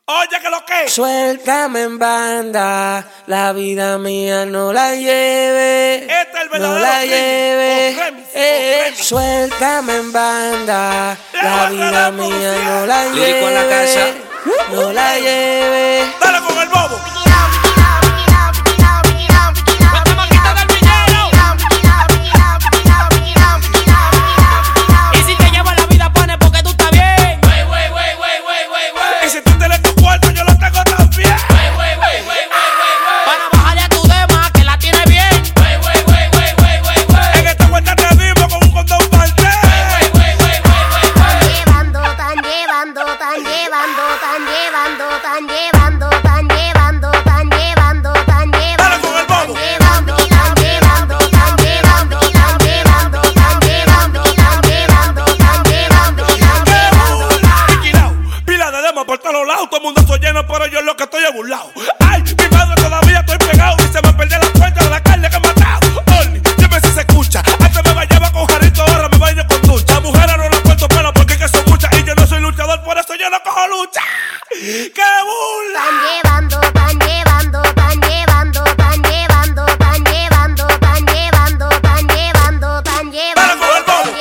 Oye, que lo que. Suéltame en banda, la vida mía no la lleve. Este es el verdadero no la remix, lleve. o remix. Suéltame en banda, la La vida banda mía producida. no la lleve. Lírico en la casa. No la lleve. Dale con el bobo. Y si te lleva la vida, pone porque tú estás bien. Y si tú tienes tu cuarto, yo lo tengo también. Para bajarle a tu dema, que la tiene bien. En esta vuelta te dimos con un condón parte. Dale con el bobo. Liquidado, pila de demo por todos lados. Todo el mundo soy lleno, pero yo lo que estoy es burlado. Ay, mi madre todavía estoy pegado. Y se me perdió la cuenta de la carne que he matado. Oli, dime si se escucha. Antes me bañaba con jarrito, ahora me baño con ducha. Mujeres no las cuento pelo porque es que son muchas. Y yo no soy luchador, por eso yo no cojo lucha. ¡Qué burla! Dale con el bobo.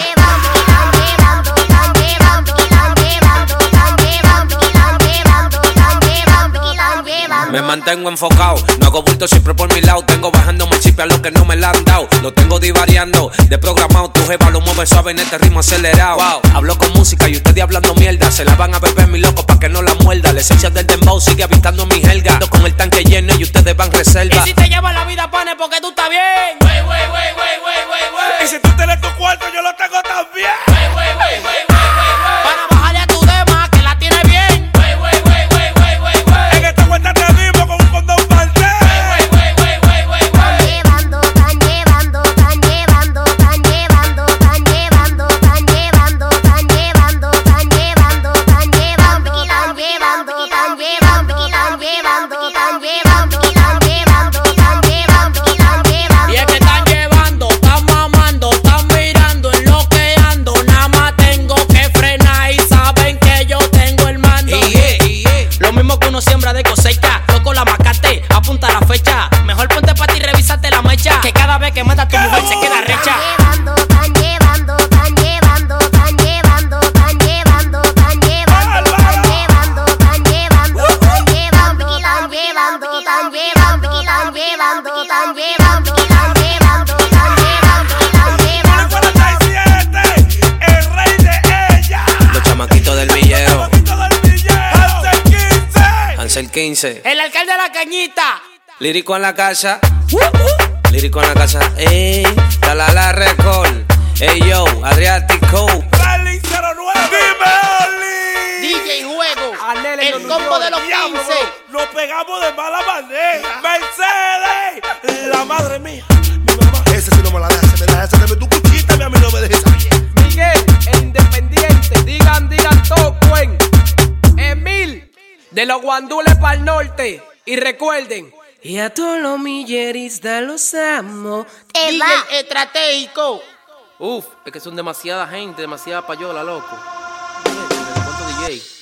Me mantengo enfocado, no hago bulto siempre por mi lado. Tengo bajándome el chip a lo que no me la han dado. Lo tengo divariando, de programado. Tu jeva lo mueve suave en este ritmo acelerado. Wow. Hablo con música y ustedes hablando mierda. Se la van a beber mi loco pa' que no la muerda. La esencia del dembow sigue habitando mi helga. Ando con el tanque lleno y ustedes van reserva. Y si te lleva la vida, pane porque tú estás bien. Y si tú tienes tu cuarto, yo lo tengo también. Para bajarle a tu dema, que la tiene bien. En esta vuelta te dimos con un condón parte. Y es que están llevando, están mamando, están mirando, en lo que ando. Nada más tengo que frenar y saben que yo tengo el mando. Lo mismo que uno siembra de cosecha. Loco la macate, apunta la fecha. Mejor ponte pa' ti y revísate la mecha. Que cada vez que mata tu mujer se queda recha. El rey de ella. Los chamaquitos del villero. Poquito del billete. Hace 15. Hansel 15. El alcalde de la cañita. Lírico en la casa. Lírico en la casa. Ey, Talala Record. Ey yo, Adriático. Rally 09. Dime, Oli. DJ Juego. Anel en El los combo de los Diablo, 15. bro, nos pegamos de mala manera. Mercedes, la madre mía, mi mamá. Ese sí no me la deja, se me deja hacerme tu cuchita, a mí no me dejes ahí. Miguel, el independiente. Digan todo, cuen. Emil, de los guandules para el norte. Y recuerden. Y a todos los milleristas los amo. DJ estratégico. Uf, es que son demasiada gente, demasiada payola, loco. ¿Cuánto DJ?